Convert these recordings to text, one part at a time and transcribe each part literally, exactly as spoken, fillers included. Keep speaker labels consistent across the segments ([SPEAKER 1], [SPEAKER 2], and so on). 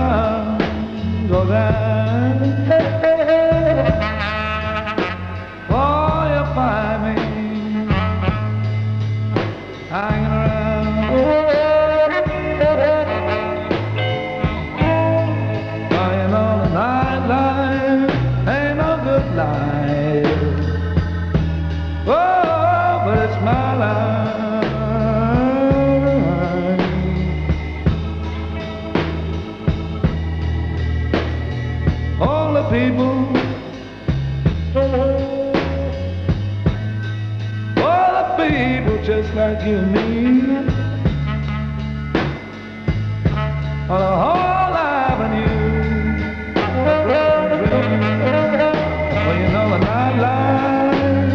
[SPEAKER 1] sun go down, oh, you'll find me hanging around. Oh, you know the nightlife ain't no good life, oh, but it's my life. All the people, all the people just like you and me, on the whole avenue. Well, you know the nightlife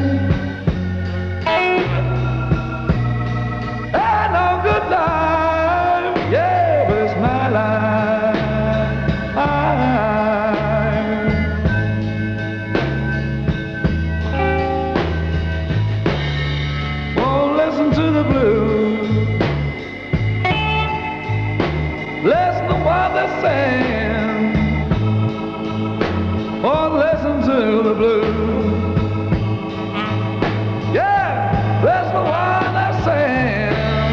[SPEAKER 1] ain't no good life, yeah, but it's my life. Listen to the blues, listen to what they're saying. Oh, listen to the blues, yeah, listen to what they're saying.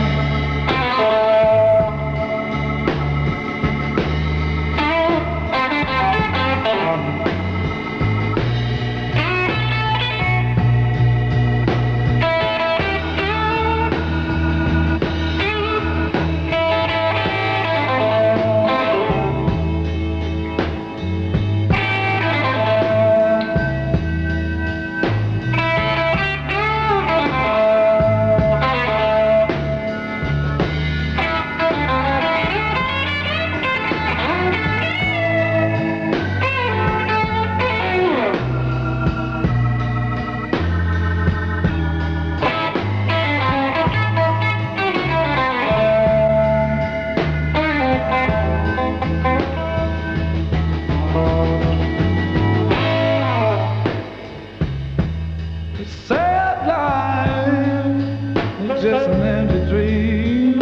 [SPEAKER 1] Sad life is just an empty dream.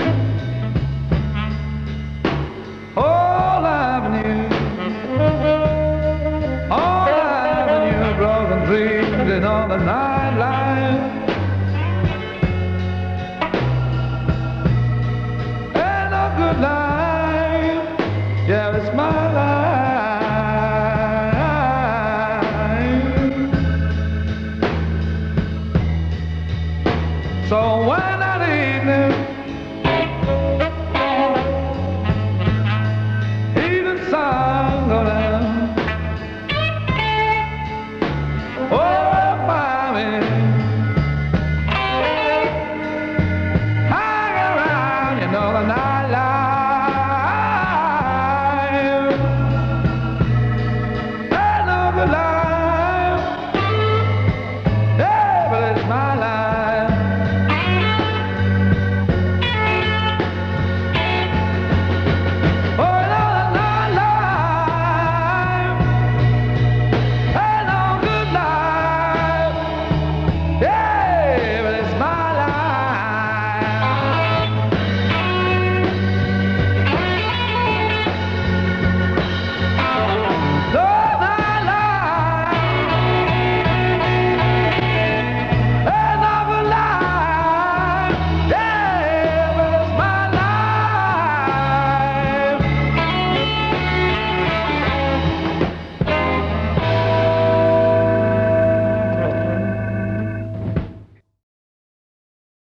[SPEAKER 1] All avenue, all avenue of broken dreams, and all the nightlife ain't no good life, yeah, it's my life. So when that evening